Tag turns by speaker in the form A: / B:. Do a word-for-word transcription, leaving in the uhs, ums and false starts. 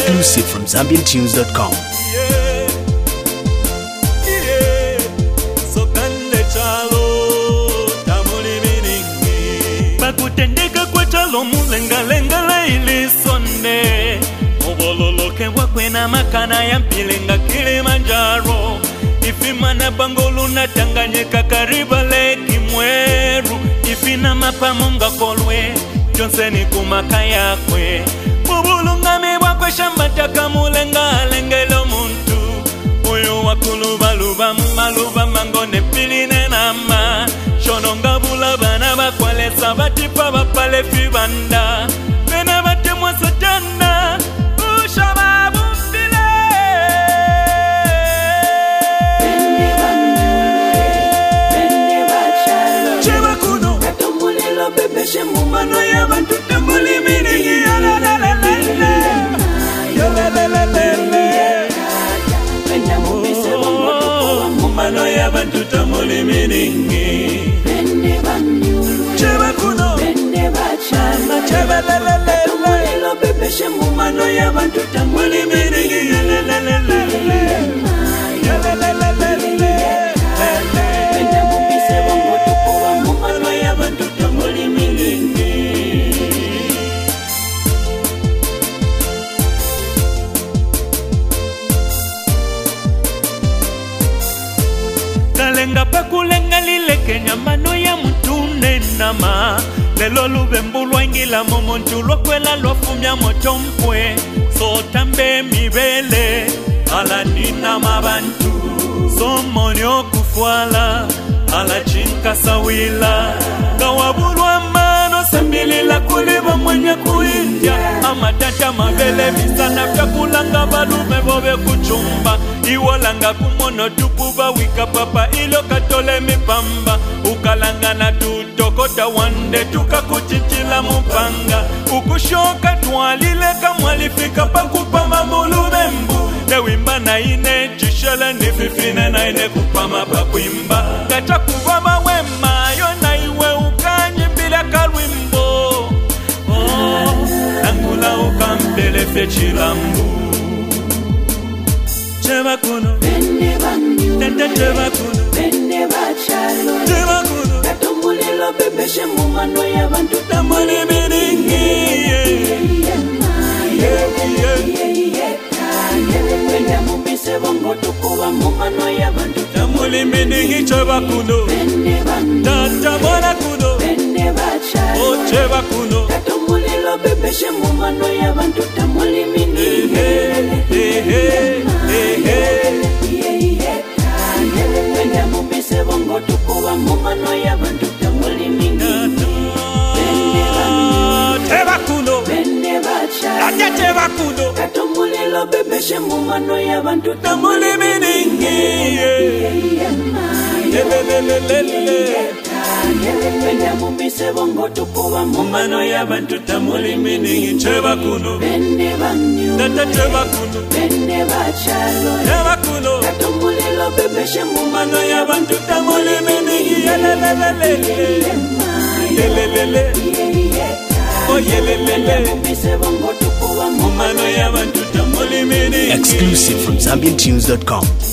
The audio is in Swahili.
A: Exclusive from Zambian Tunes dot com.
B: Yeah, yeah. So kande chalo tamuli miningi. Bakutendeka kwa chalo mulenga lenga la ili sonde. Obololoke wakwe na makana ya mpilenga Kilimanjaro. Ifimana Bangolu na Tanganyika kariba leki Mweru. Ifina mapamunga kolwe Jonseni kumaka yakwe. Bubulunga mewakwe shambataka mulenga lengelo muntu. Uyu wakuluba luba maluba mangone piline nama. Shononga bulaba na bakwale sabati pa bapale fibanda. Bena bate mwasa jana ushababu mbile.
C: Bende banyule, bende bachalo.
B: Cheba kuno
C: Katomulilo bebeshe mumano ya bantu
B: tambuli minigi ya la la la la la. Ya la la la la la.
C: Bende mubise wangoto
B: Mumano ya bantu tambuli minigi.
C: Bende banyule,
B: Cheba kuno
C: bende bachalo.
B: Cheba la la la la.
C: Katomulilo bebeshe mumano ya bantu
B: Tambuli minigi ya la la la la la. Ya la la la la la.
C: Bende mubise wangoto kwa mumano ya bantu tambuli mingi.
B: Kalenga pakulenga lile Kenya mano ya mtune nama. Lelo lubembulwa ingila momonchulwa kwela lofumya mochompwe. So tambe mibele ala nina mabantu. So monyo kufuala ala chinka sawila. Kawabulwa mano sembili la kuliba mwenye kuindia. Amatata mabele visana vya kulanga balume bobe kuchumba. Iwalanga kumono tupuba wika papa ilo katole mipamba. Ukalanga na tutokota wande tuka kuchichila mupanga. Ukushoka tuwalile kamwalifika pakupama mulubembu. Newimba na ine chishele nififine na ine kupama pakwimba. Kata kubaba wema yona iwe ukanyi bila kalwimbo. Oh, nangula ukampele fechilambu. Cheba kuno
C: Bende banyule,
B: Tente cheba kuno
C: bende bachalo.
B: Cheba kuno
C: Katomulilo bebeshe mumano ya bantu
B: Tambuli miningi yeah. Yeah, yeah.
C: Bende mubise wangoto kwa mumano ya bantu
B: Tambuli miningi cheba kuno
C: Bende banyule,
B: Tata mwana kuno
C: bende bachalo.
B: Oh cheba kuno
C: Katomulilo bebeshe mumano ya bantu tambuli mingi.
B: Hey, hey, hey, hey, hey.
C: Bende mubise wangoto kwa mumano ya bantu tambuli mingi.
B: Cheba kuno
C: Bende bachalo.
B: Tata cheba kuno
C: Katomulilo bebeshe mumano ya bantu
B: Tambuli miningi yeah. Lelelelelele.
C: Bende mubise wangoto kwa
B: Mumano ya bantu tambuli miningi cheba kuno
C: Bende banyule,
B: Tata cheba kuno
C: bende bachalo.
B: Cheba kuno
C: Katomulilo bebeshe mumano
B: Mano ya bantu tambuli miningi yelelelelele. Yelelele. Oh yelelele.
C: mubise wangoto kwa
B: Mano ya bantu tambuli miningi
A: Exclusive from Zambian Tunes dot com.